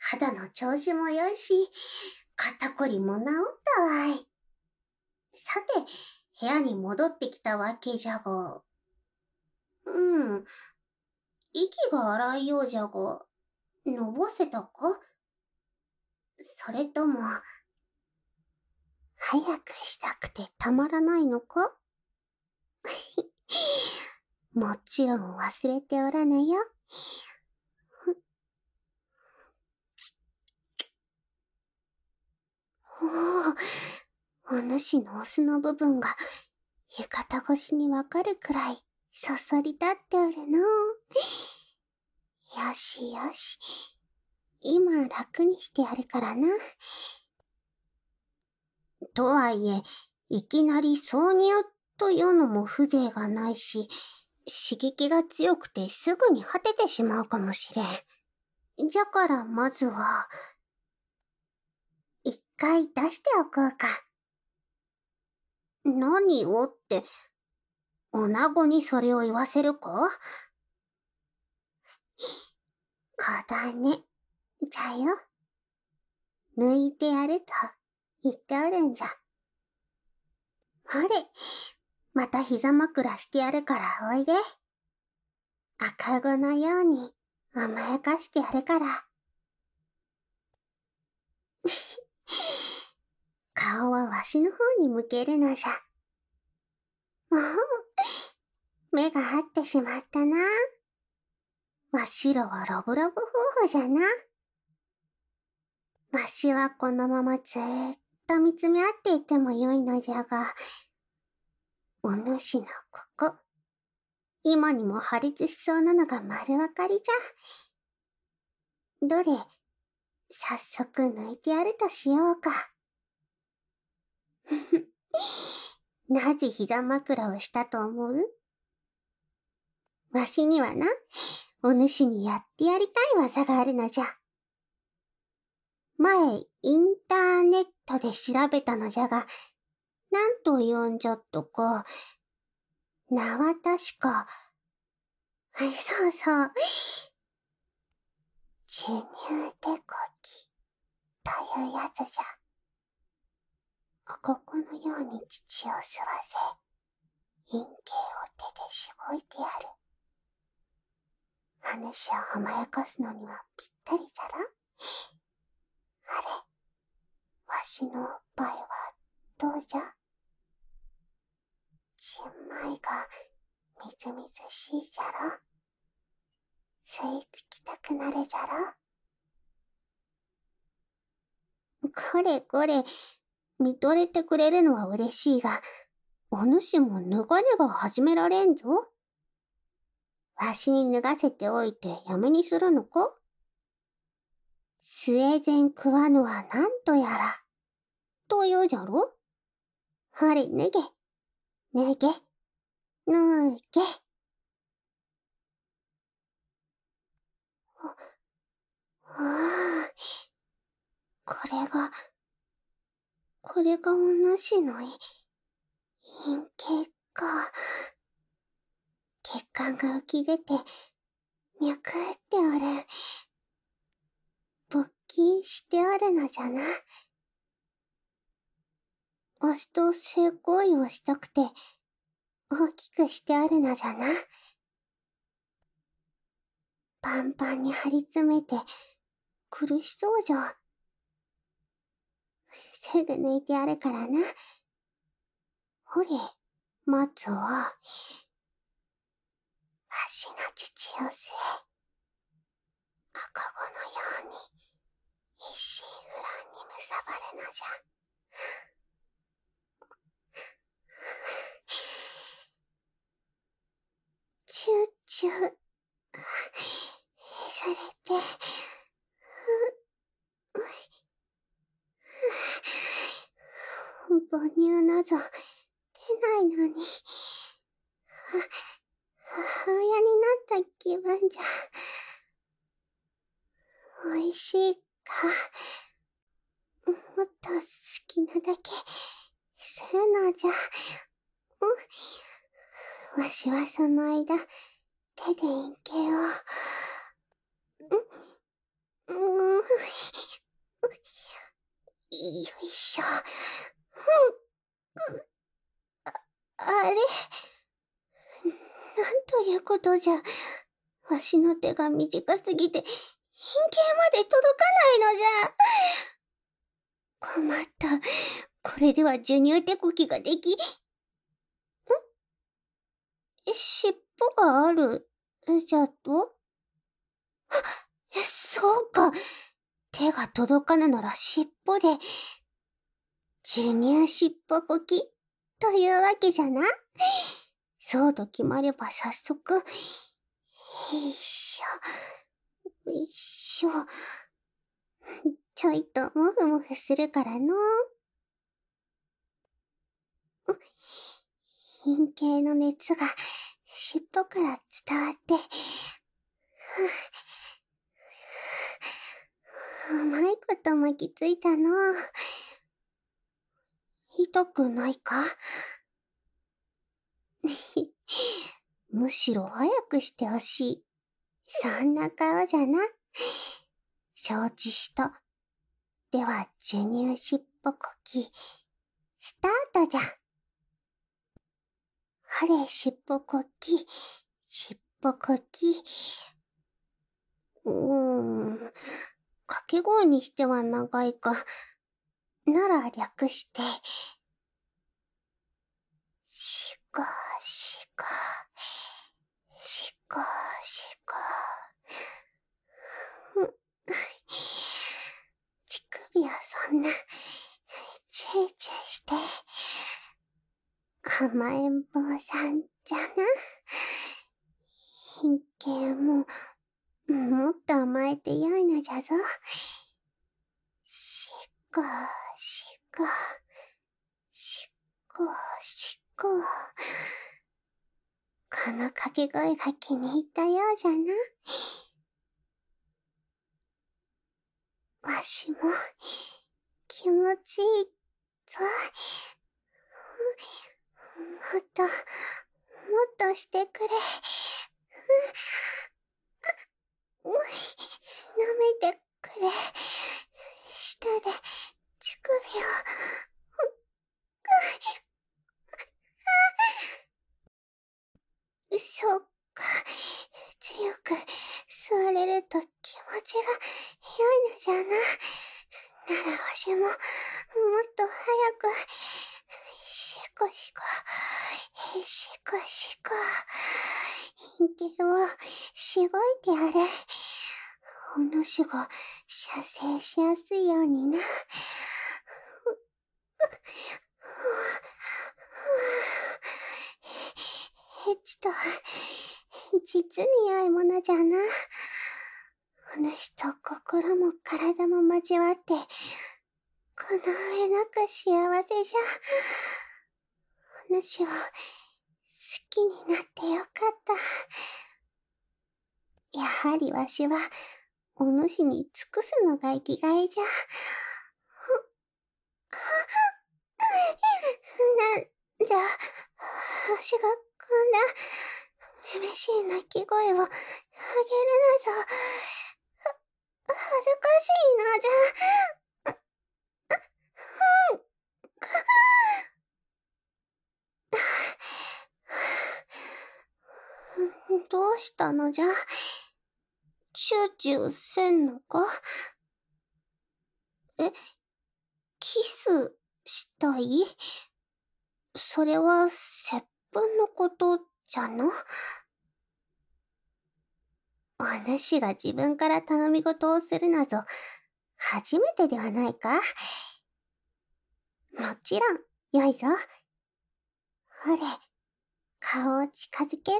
肌の調子も良いし、肩こりも治ったわい。さて、部屋に戻ってきたわけじゃが、息が荒いようじゃが、のぼせたか？それとも、早くしたくてたまらないのか？もちろん忘れておらぬよ。おお、お主のオスの部分が浴衣越しにわかるくらいそそり立っておるの。よしよし、今楽にしてやるからな。とはいえ、いきなり挿入というのも風情がないし、刺激が強くてすぐに果ててしまうかもしれん。じゃからまずは、一回出しておこうか。何をって、女子にそれを言わせるか？子だね。じゃよ。抜いてやると言っておるんじゃ。ほれ、また膝枕してやるからおいで。赤子のように甘やかしてやるから。顔はわしの方に向けるのじゃ。目が合ってしまったな。わしらはラブラブ夫婦じゃな。わしはこのままずーっと見つめ合っていてもよいのじゃが、お主のここ、今にも破裂しそうなのが丸わかりじゃ。どれ、早速抜いてやるとしようか。なぜ膝枕をしたと思う？わしにはな、お主にやってやりたい技があるのじゃ。前、インターネットで調べたのじゃが、なんと言うんじゃっとか、名は確か、そうそう、授乳手こき、というやつじゃ。ここのように乳を吸わせ、陰茎を手でしごいてやる。話を甘やかすのにはぴったりじゃろ？あれ、わしのおっぱいはどうじゃ？ちんまいがみずみずしいじゃろ？吸い付きたくなるじゃろ？これこれ、見とれてくれるのは嬉しいが、お主も脱がねば始められんぞ。わしに脱がせておいてやめにするのか？スウェーデン食わぬはなんとやら、と言うじゃろ？ほれ、脱げ、脱げ、脱げ。これが、これがお主の陰茎か。血管が浮き出て、脈打っておる。勃起しておるのじゃな。わしと性行為をしたくて、大きくしてあるのじゃな。パンパンに張り詰めて、苦しそうじゃ。すぐ抜いてやるからな。ほれ、まずは、わしの乳を吸え。赤子のように、一心不乱にむさばるのじゃ。チューチュー、されて、母乳など出ないのに、母親になった気分じゃ。おいしいか？もっと好きなだけするのじゃ。わしはその間、手で陰茎を、 よいしょ。あれ、なんということじゃ。わしの手が短すぎて、陰茎まで届かないのじゃ。困った。これでは授乳手こきができ、尻尾がある、じゃと？そうか。手が届かぬなら尻尾で、授乳尻尾こき、というわけじゃな。そうと決まれば早速、よいしょ、よいしょ。ちょいともふもふするからの。陰茎の熱が尻尾から伝わって、うまいこと巻きついたの。痛くないか？むしろ早くしてほしい。そんな顔じゃな。承知した。では、授乳尻尾こき、スタートじゃ。ほれ、尻尾こき、尻尾こき。掛け声にしては長いか。なら略して、しこしこ、しこしこ。乳首はそんな、チューチューして、甘えん坊さんじゃな。陰茎も、もっと甘えてよいのじゃぞ。しこしこ、しこしこ。この掛け声が気に入ったようじゃな。わしも、気持ちいいぞ。もっと、もっとしてくれ。舐めてくれ。舌で乳首を。そうか。強く吸われると気持ちが良いのじゃな。ならわしも、もっと早く、しこしこ、しこしこ、陰茎をしごいてやれ。お主が射精しやすいようにな。エッチと、実に良いものじゃな。お主と心も体も交わって、この上なく幸せじゃ。お主を好きになってよかった。やはりわしは、お主に尽くすのが生きがいじゃ。なんじゃ、わしがこんな、めめしい泣き声をあげるのぞ。恥ずかしいのじゃ。どうしたのじゃ？チューチューせんのか？キスしたい？それは、接吻のことじゃな。お主が自分から頼み事をするなぞ、初めてではないか？もちろん、よいぞ。ほれ、顔を近づけろ。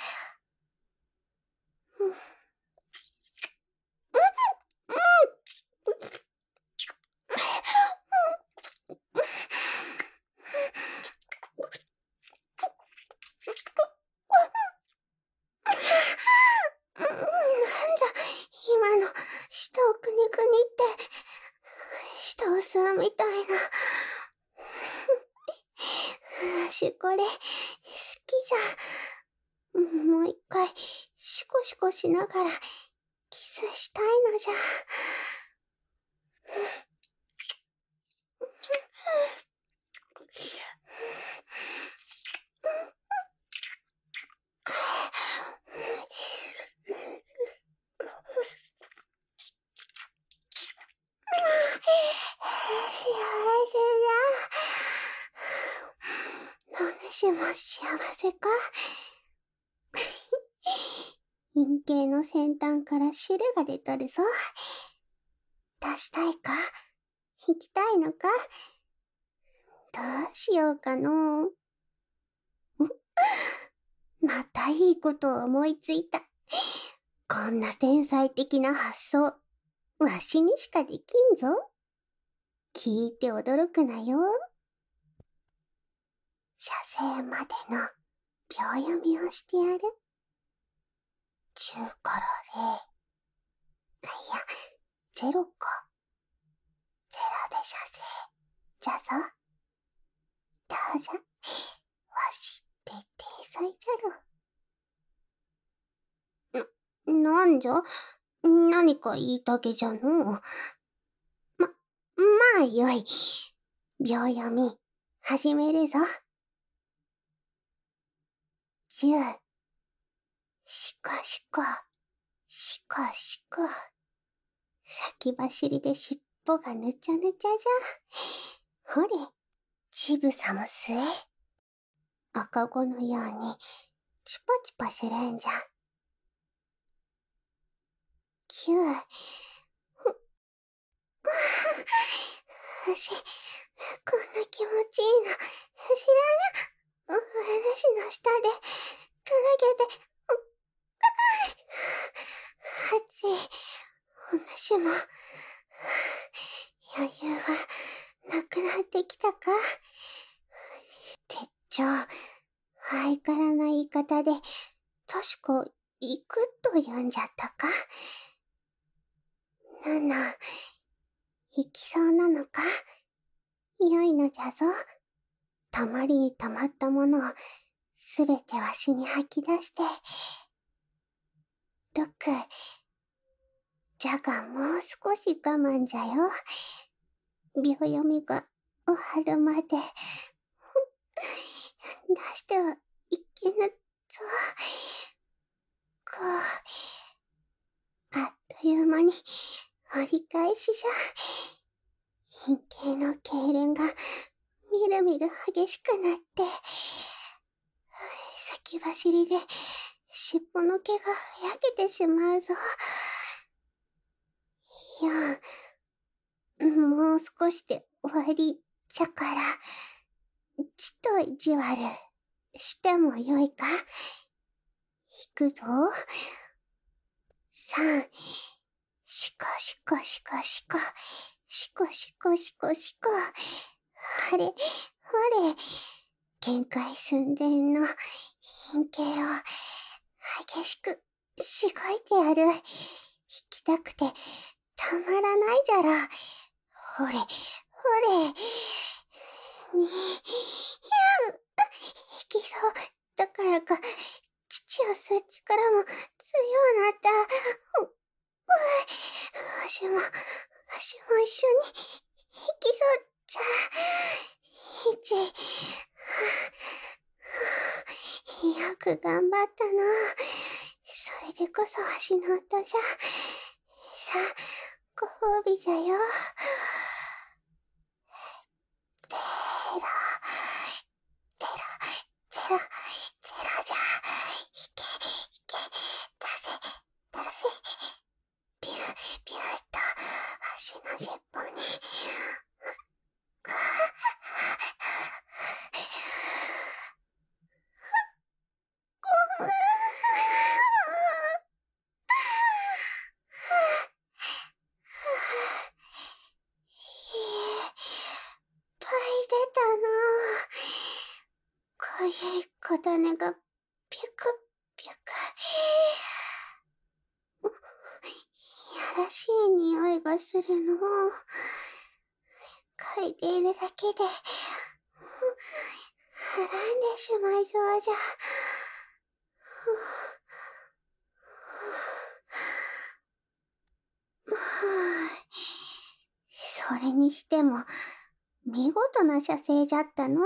なんじゃ、今の、舌をくにくにって、舌を吸うみたいな。わしこれ、好きじゃ。もう一回、シコシコしながら、キスしたいのじゃ。 お主も幸せか？陰茎の先端から汁が出とるぞ。出したいか？引きたいのか？どうしようかのう。またいいことを思いついた。こんな天才的な発想、わしにしかできんぞ。聞いて驚くなよ。射精までの秒読みをしてやる。10から0。いや、0か。0で射精。じゃぞ。どうじゃ。わしって天才じゃろ。なんじゃ？何か言いたげじゃのう。まあよい。秒読み、始めるぞ。10。しかしか、しかしか。先走りで尻尾がぬちゃぬちゃじゃ。ほれ、ちぶさも吸え。赤子のように、チュパチュパするんじゃ。9。私、こんな気持ちいいの、知らな。私の下で、とろげて、暑い。お主も、余裕がなくなってきたか？てっちょ、ハイカラな言い方で、確か、行くと言うんじゃったか？7、行きそうなのか？良いのじゃぞ。たまりにたまったものを、すべてわしに吐き出して。6、じゃがもう少し我慢じゃよ。秒読みが終わるまで。出してはいけぬぞ。あっという間に折り返しじゃ。陰茎の痙攣がみるみる激しくなって、先走りで尻尾の毛がふやけてしまうぞ。もう少しで終わりじゃから、ちと意地悪してもよいか？引くぞ。3、しこしこしこしこ、しこしこしこしこ。ほれ、ほれ、限界寸前の陰茎を激しくしごいてやる。引きたくてたまらないじゃろ。ほれ、ほれ。引きそうだからか、父を吸う力も強うなった。わしも一緒に引きそうじゃ。よく頑張ったな。それでこそわしの音じゃ。さあ、ご褒美じゃよ。ゼロ、ゼロ、ゼロ、ゼロじゃ。いけ、出せ。ピュー、ピューっと、足の尻尾に。ぱい出たな。かゆい小種がピュクピュク。やらしい匂いがするの。嗅いでいるだけで、はらんでしまいそうじゃ。 れにしても、見事な写生じゃったのう。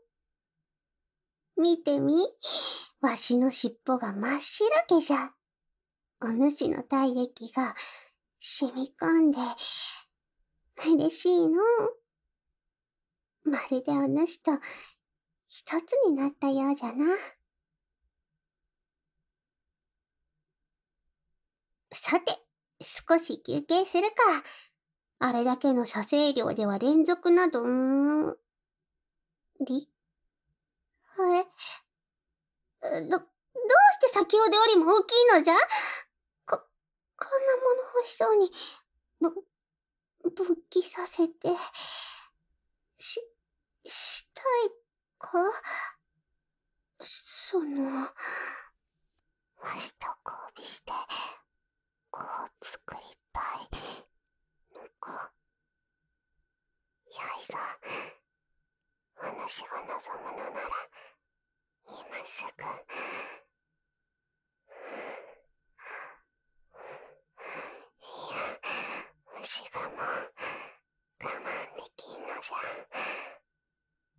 見てみ、わしの尻尾が真っ白けじゃ。お主の体液が染み込んで、嬉しいのう。まるでお主と一つになったようじゃな。さて、少し休憩するか。あれだけの射精量では連続など、どうして先ほどよりも大きいのじゃ？こんなもの欲しそうに、ぶ、勃起させて、したいか？わしと交尾して、子を作りたいのか。よいぞ。お主が望むのなら、今すぐ。いや、わしがもう我慢できんのじゃ。